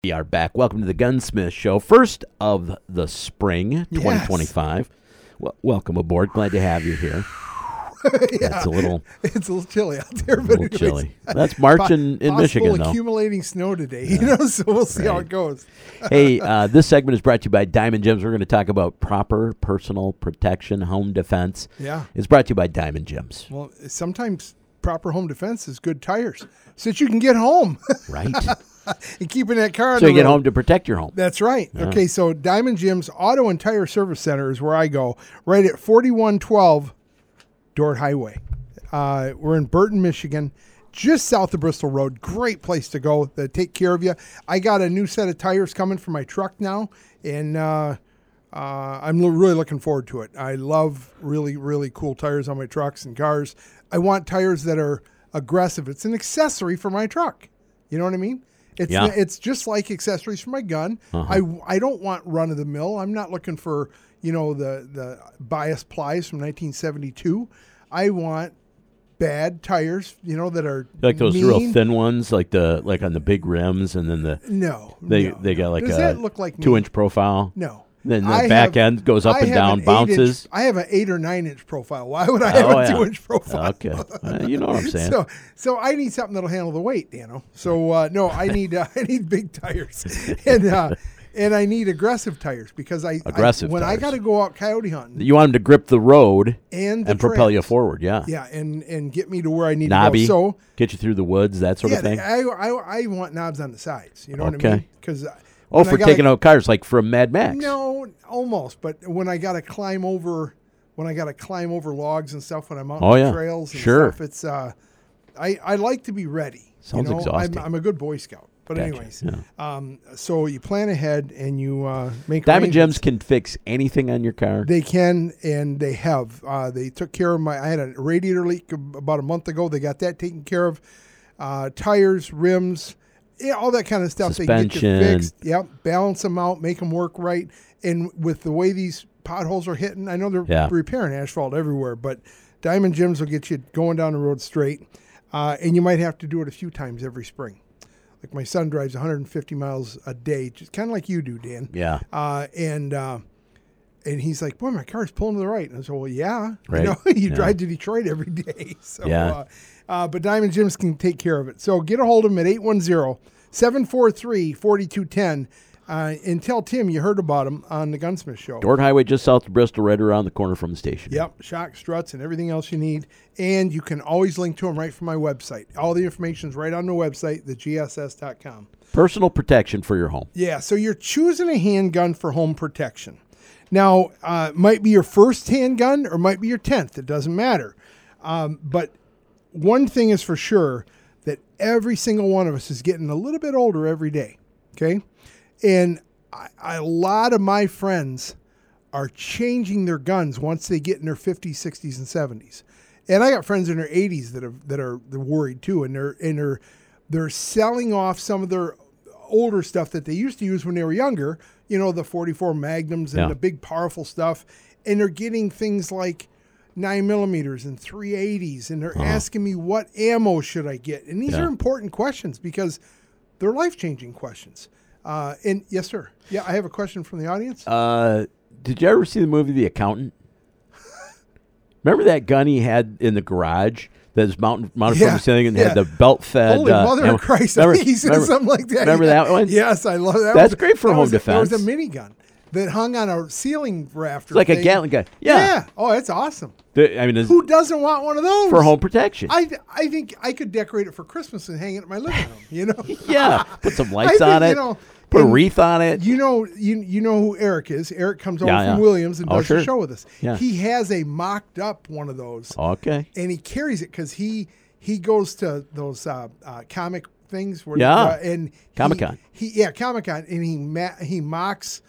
We are back. Welcome to the Gunsmith Show, first of the spring, 2025. Well, welcome aboard. Glad to have you here. It's a little chilly out there. A little chilly. That's March in Michigan, though. Accumulating snow today, so we'll see how it goes. Hey, this segment is brought to you by Diamond Gyms. We're going to talk about proper personal protection, home defense. Yeah. It's brought to you by Diamond Gyms. Well, sometimes proper home defense is good tires, so that you can get home. Right. And keeping that car on so the you get road. home to protect your home. That's right. Yeah. Okay, so Diamond Gyms Auto and Tire Service Center is where I go, right at 4112 Dort Highway. We're in Burton, Michigan, just south of Bristol Road. Great place to go. They take care of you. I got a new set of tires coming for my truck now, and I'm really looking forward to it. I love really, really cool tires on my trucks and cars. I want tires that are aggressive. It's an accessory for my truck. You know what I mean? It's just like accessories for my gun. Uh-huh. I don't want run-of-the-mill. I'm not looking for, the bias plies from 1972. I want bad tires, that are like those mean. real thin ones, like on the big rims, and then they got like Does a that look like 2-inch profile. No. Then the back end goes up and down, bounces. I have an 8 or 9 inch profile. Why would I have a 2-inch profile? Okay, you know what I'm saying. So I need something that'll handle the weight, Dano. So no, I need big tires, and I need aggressive tires because I got to go out coyote hunting. You want them to grip the road and propel you forward. Yeah, yeah, and get me to where I need knobby, to go. So get you through the woods, that sort of thing. I want knobs on the sides. You know what I mean? Because for taking out cars like from Mad Max. No, almost. But when I got to climb over logs and stuff when I'm out on the trails and stuff, it's I like to be ready. Sounds exhausting. I'm a good Boy Scout. But anyways, so you plan ahead and you make Diamond Gyms can fix anything on your car. They can, and they have. They took care of I had a radiator leak about a month ago. They got that taken care of. Tires, rims. Yeah, all that kind of stuff. Suspension. They get you fixed. Yep, balance them out, make them work right. And with the way these potholes are hitting, I know they're repairing asphalt everywhere, but Diamond Gyms will get you going down the road straight. And you might have to do it a few times every spring. Like my son drives 150 miles a day, just kind of like you do, Dan. Yeah. And he's like, boy, my car's pulling to the right. And I said, well, yeah. Right. You drive to Detroit every day. So, but Diamond Gyms can take care of it. So get a hold of them at 810-743-4210. And tell Tim you heard about him on the Gunsmith Show. Dort Highway, just south of Bristol, right around the corner from the station. Yep, shock struts and everything else you need. And you can always link to them right from my website. All the information's right on the website, thegss.com. Personal protection for your home. Yeah, so you're choosing a handgun for home protection. Now, might be your first handgun or might be your 10th. It doesn't matter. But one thing is for sure, that every single one of us is getting a little bit older every day, okay? And a lot of my friends are changing their guns once they get in their 50s, 60s, and 70s. And I got friends in their 80s that are worried too, and they're selling off some of their older stuff that they used to use when they were younger. The 44 Magnums and the big powerful stuff, and they're getting things like 9mm and 380s, and they're asking me what ammo should I get, and these are important questions because they're life-changing questions. And yes, sir. Yeah, I have a question from the audience. Did you ever see the movie The Accountant? Remember that gun he had in the garage that was mounted from the ceiling and had the belt-fed... Holy mother of Christ, I think he said something like that. Remember that one? Yes, I love that. That's great for home defense. There was a minigun that hung on a ceiling rafter. It's like a Gatling gun. Yeah. Oh, that's awesome. Who doesn't want one of those? For home protection. I think I could decorate it for Christmas and hang it in my living room, Yeah, put some lights on it. Put a wreath on it. You know who Eric is. Eric comes over from Williams and does the show with us. Yeah. He has a mocked up one of those. Okay. And he carries it because he goes to those comic things. Where and Comic-Con. Comic-Con. And he mocks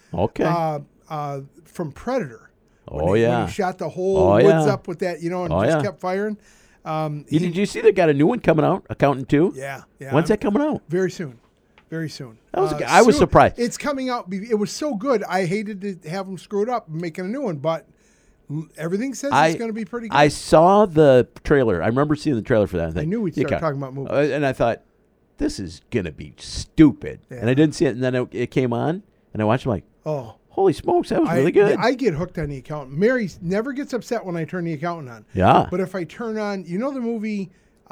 from Predator. When he shot the whole woods up with that, and kept firing. Did you see they got a new one coming out, Accountant 2? Yeah. When's that coming out? Very soon. Very soon. I was surprised. It's coming out. It was so good. I hated to have them screw it up making a new one, but everything says it's going to be pretty good. I saw the trailer. I remember seeing the trailer for that. I knew we'd start talking about movies. And I thought, this is going to be stupid. Yeah. And I didn't see it. And then it came on, and I watched it. I'm like, Oh, holy smokes, that was really good. I get hooked on The Accountant. Mary never gets upset when I turn The Accountant on. Yeah. But if I turn on, the movie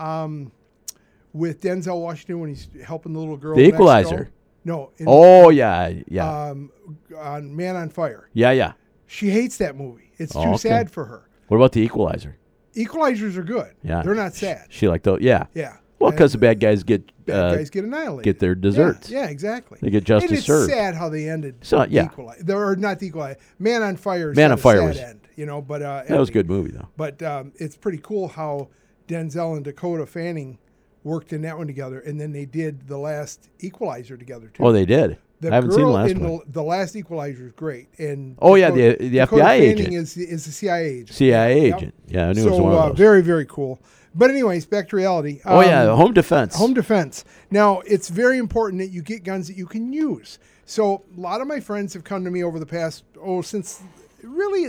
with Denzel Washington when he's helping the little girl? The next Equalizer. door? No. Yeah. On Man on Fire. Yeah. She hates that movie. It's too okay. sad for her. What about The Equalizer? Equalizers are good. Yeah. They're not sad. She liked those. Yeah. Yeah. Well, because the bad guys get annihilated. get their desserts. Yeah, exactly. They get justice and it's served. sad how they ended. So, yeah. Or not the Equalizer. Man on Fire. Man on Fire was was- end. But That was a good movie, though. But it's pretty cool how Denzel and Dakota Fanning worked in that one together, and then they did the last Equalizer together too. Oh, they did. The I haven't seen the girl last in one. the last Equalizer is great. And Oh, yeah, Dakota- the Dakota FBI Fanning agent. is the CIA agent. CIA Yep. agent. Yeah, I knew it was one of those. Very, very cool. But anyways, back to reality. Oh, yeah, home defense. Home defense. Now, it's very important that you get guns that you can use. So a lot of my friends have come to me over the past, since really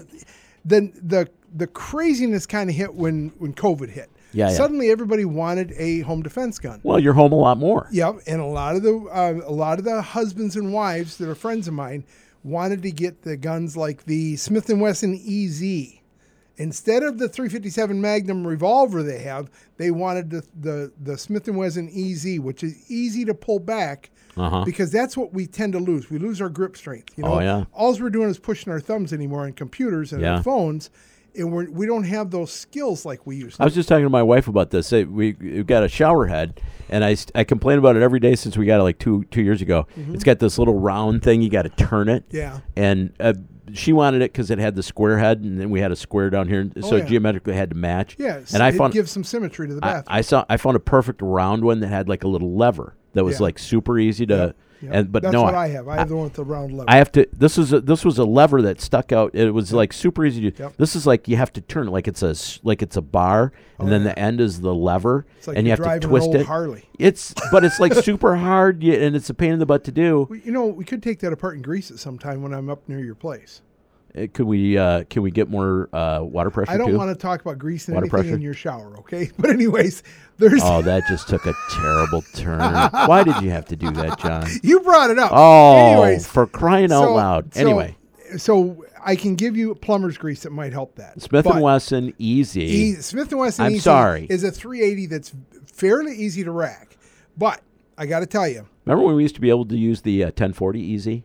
the craziness kind of hit when COVID hit. Yeah. Suddenly everybody wanted a home defense gun. Well, you're home a lot more. Yep, and a lot of the husbands and wives that are friends of mine wanted to get the guns like the Smith & Wesson EZ. Instead of the .357 Magnum revolver they wanted the Smith & Wesson EZ, which is easy to pull back because that's what we tend to lose. We lose our grip strength. Oh, yeah. All we're doing is pushing our thumbs anymore on computers and our phones, and we don't have those skills like we used to. I was just talking to my wife about this. We got a shower head, and I complain about it every day since we got it like two years ago. Mm-hmm. It's got this little round thing. You got to turn it. Yeah. And she wanted it because it had the square head, and then we had a square down here, so it geometrically had to match. Yes. And I it gives some symmetry to the bathroom. I found a perfect round one that had like a little lever that was like super easy to. Yep. But that's no, what I have. I have the one with the round lever. I have to. This was a lever that stuck out. It was like super easy to. Yep. This is like you have to turn it like it's a bar, and then the end is the lever, It's like and you you're have to driving twist an old it. Harley. But it's like super hard, and it's a pain in the butt to do. We could take that apart and grease it sometime when I'm up near your place. Can we get more water pressure? I don't too? want to talk about greasing Water anything pressure? in your shower, okay? But anyways, there's Oh, that just took a terrible turn. Why did you have to do that, John? you brought it up. Oh, anyways, for crying out loud! Anyway, so I can give you plumber's grease that might help that. Smith But & Wesson Easy. Smith & Wesson I'm Easy sorry. is a 380 that's fairly easy to rack. But I got to tell you, Remember when we used to be able to use the 1040 Easy?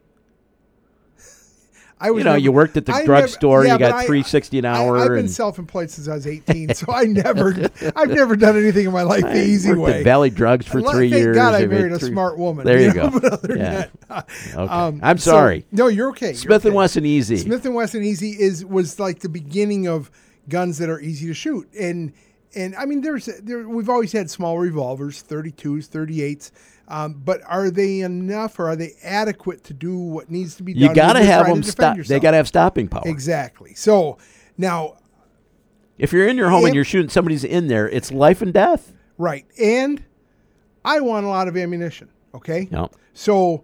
I was you worked at the drugstore. You got $3.60 an hour. I've been self-employed since I was 18, so I've never done anything in my life the easy worked way. at Valley Drugs for 3 years. Thank God I made married a smart woman. There you go. But other than Yeah. that, Okay. I'm sorry. No, you're okay. Smith & Wesson Easy. Smith & Wesson Easy was like the beginning of guns that are easy to shoot, and I mean we've always had small revolvers, 32s, 38s. But are they enough, or are they adequate to do what needs to be done? You got to when you're have trying them to defend stop. yourself? They got to have stopping power. Exactly. So now, If you're in your home and you're shooting, somebody's in there, it's life and death. right, and I want a lot of ammunition. Okay. Yep. So,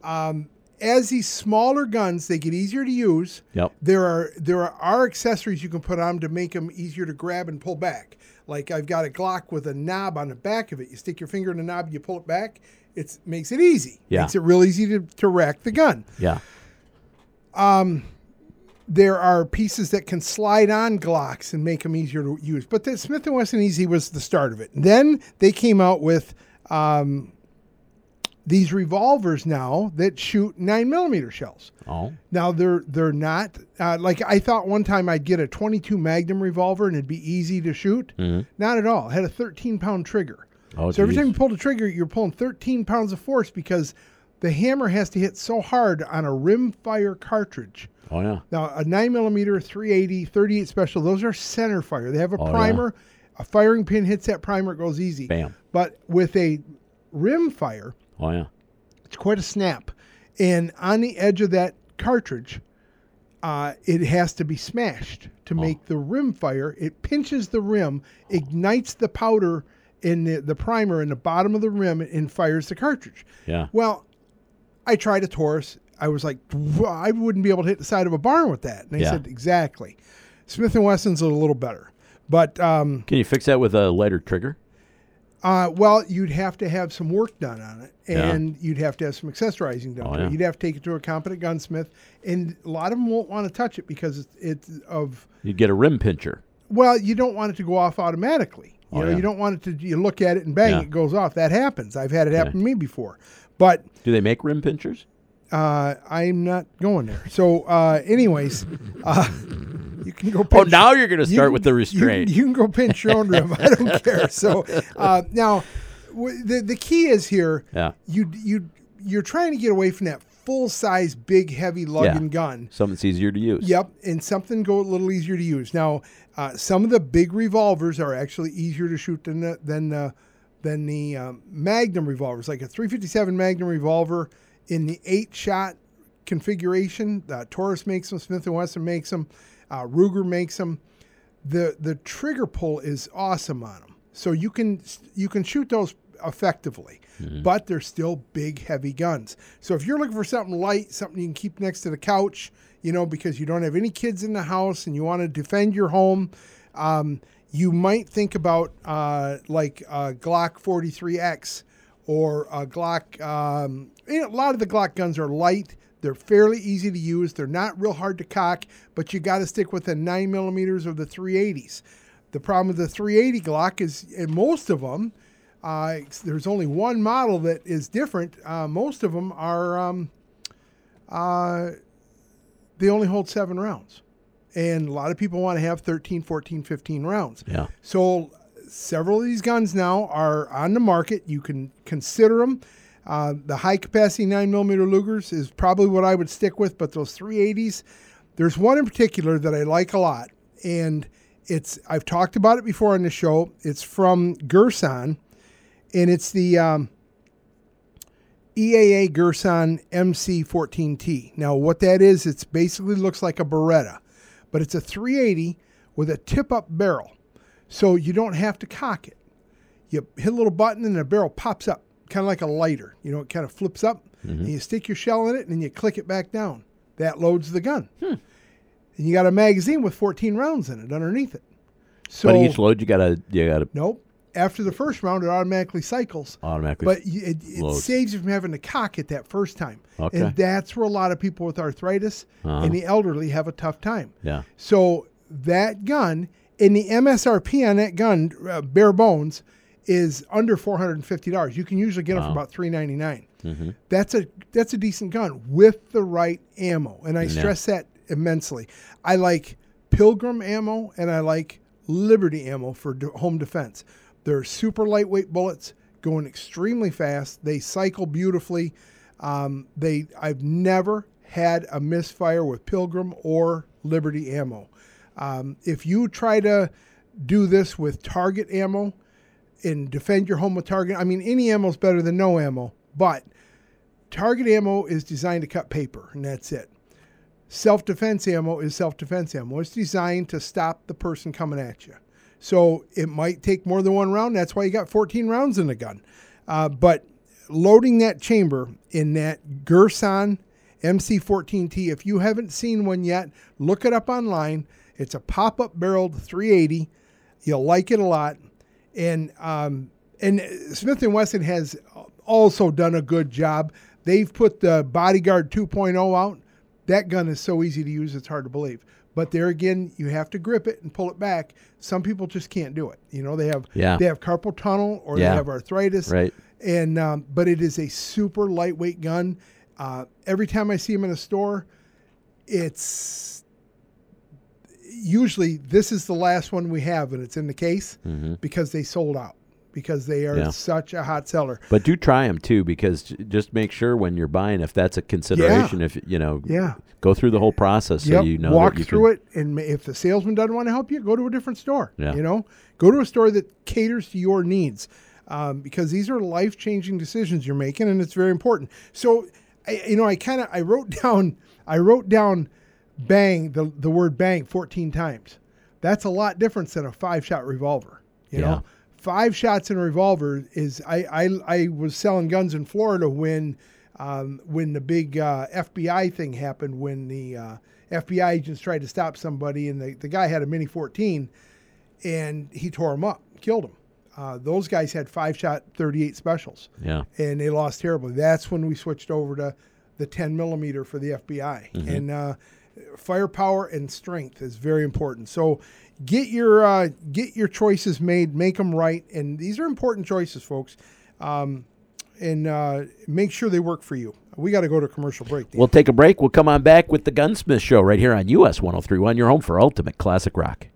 as these smaller guns, they get easier to use. Yep. There are accessories you can put on to make them easier to grab and pull back. Like I've got a Glock with a knob on the back of it. You stick your finger in the knob, you pull it back. It makes it easy. Yeah. Makes it real easy to rack the gun. Yeah. There are pieces that can slide on Glocks and make them easier to use. But the Smith & Wesson Easy was the start of it. And then they came out with these revolvers now that shoot 9mm shells. Oh. Now they're not like I thought one time I'd get a 22 Magnum revolver and it'd be easy to shoot. Mm-hmm. Not at all. It had a 13-pound trigger. Oh, so every geez. time you pull the trigger, you're pulling 13 pounds of force because the hammer has to hit so hard on a rimfire cartridge. Oh, yeah. Now, a 9mm, 380, 38 special, those are center fire. They have a Oh, primer. A firing pin hits that primer, it goes easy. Bam. But with a rim fire, Oh, yeah. it's quite a snap. And on the edge of that cartridge, it has to be smashed to make the rim fire. It pinches the rim, ignites the powder in the primer in the bottom of the rim, and fires the cartridge. Yeah. Well, I tried a Taurus. I was like, I wouldn't be able to hit the side of a barn with that. And they said, exactly. Smith & Wesson's a little better. But Can you fix that with a lighter trigger? Well, you'd have to have some work done on it, and you'd have to have some accessorizing done to it. You'd have to take it to a competent gunsmith, and a lot of them won't want to touch it because it's of... You'd get a rim pincher. Well, you don't want it to go off automatically. You don't want it to... You look at it and bang, it goes off. That happens. I've had it happen to me before. But... Do they make rim pinchers? I'm not going there. So, anyways... you can go pinch. Now you're going to start with the restraint. You can go pinch your own rim. I don't care. So now, the key is here. Yeah. You're trying to get away from that full size, big, heavy lugging gun. Something that's easier to use. Yep, and something go a little easier to use. Now, some of the big revolvers are actually easier to shoot than the Magnum revolvers. Like a .357 Magnum revolver in the 8-shot configuration. Taurus makes them. Smith & Wesson makes them. Ruger makes them. The trigger pull is awesome on them, so you can shoot those effectively, but they're still big, heavy guns. So if you're looking for something light, something you can keep next to the couch, because you don't have any kids in the house and you want to defend your home, you might think about like a Glock 43X or a Glock. A lot of the Glock guns are light. They're fairly easy to use. They're not real hard to cock, but you got to stick with the 9mm of the 380s. The problem with the 380 Glock is, in most of them, there's only one model that is different. Most of them are, they only hold 7 rounds. And a lot of people want to have 13, 14, 15 rounds. Yeah. So several of these guns now are on the market. You can consider them. The high-capacity 9mm Lugers is probably what I would stick with, but those 380s, there's one in particular that I like a lot, and I've talked about it before on the show. It's from Girsan, and it's the EAA Girsan MC14T. Now, what that is, it basically looks like a Beretta, but it's a 380 with a tip-up barrel, so you don't have to cock it. You hit a little button, and the barrel pops up. Kind of like a lighter, it kind of flips up, and you stick your shell in it, and then you click it back down. That loads the gun. And you got a magazine with 14 rounds in it underneath it. So, but each load you gotta. Nope. After the first round, it automatically cycles. But it saves you from having to cock it that first time. Okay. And that's where a lot of people with arthritis and the elderly have a tough time. Yeah. So that gun, and the MSRP on that gun, bare bones, is under $450. You can usually get them for about $399. That's a decent gun with the right ammo, and I stress that immensely. I like Pilgrim ammo and I like Liberty ammo for home defense. They're super lightweight bullets, going extremely fast. They cycle beautifully. I've never had a misfire with Pilgrim or Liberty ammo. If you try to do this with target ammo, and defend your home with target. I mean, any ammo is better than no ammo, but target ammo is designed to cut paper, and that's it. Self-defense ammo is self-defense ammo. It's designed to stop the person coming at you. So it might take more than one round. That's why you got 14 rounds in the gun. But loading that chamber in that Girsan MC14T, if you haven't seen one yet, look it up online. It's a pop-up barreled 380. You'll like it a lot. And Smith & Wesson has also done a good job. They've put the Bodyguard 2.0 out. That gun is so easy to use, it's hard to believe. But there again, you have to grip it and pull it back. Some people just can't do it. They have carpal tunnel or they have arthritis. Right. And but it is a super lightweight gun. Every time I see them in a store, it's usually this is the last one we have, and it's in the case because they sold out, because they are such a hot seller. But do try them too, because just make sure when you're buying, if that's a consideration, if go through the whole process so you know. Walk that you through it, and if the salesman doesn't want to help you, go to a different store. Go to a store that caters to your needs, because these are life-changing decisions you're making, and it's very important. So, I wrote down bang, the word bang 14 times. That's a lot different than a 5-shot revolver. You know, 5 shots in a revolver is, I was selling guns in Florida when the big FBI thing happened, when the FBI agents tried to stop somebody, and the guy had a Mini 14, and he tore him up, killed him. Those guys had 5-shot 38 specials. Yeah. And they lost terribly. That's when we switched over to the 10 millimeter for the FBI. Mm-hmm. And firepower and strength is very important. So get your choices made, make them right. And these are important choices, folks. And make sure they work for you. We got to go to a commercial break, Dan. We'll take a break. We'll come on back with the Gunsmith Show right here on US 103.1, your home for ultimate classic rock.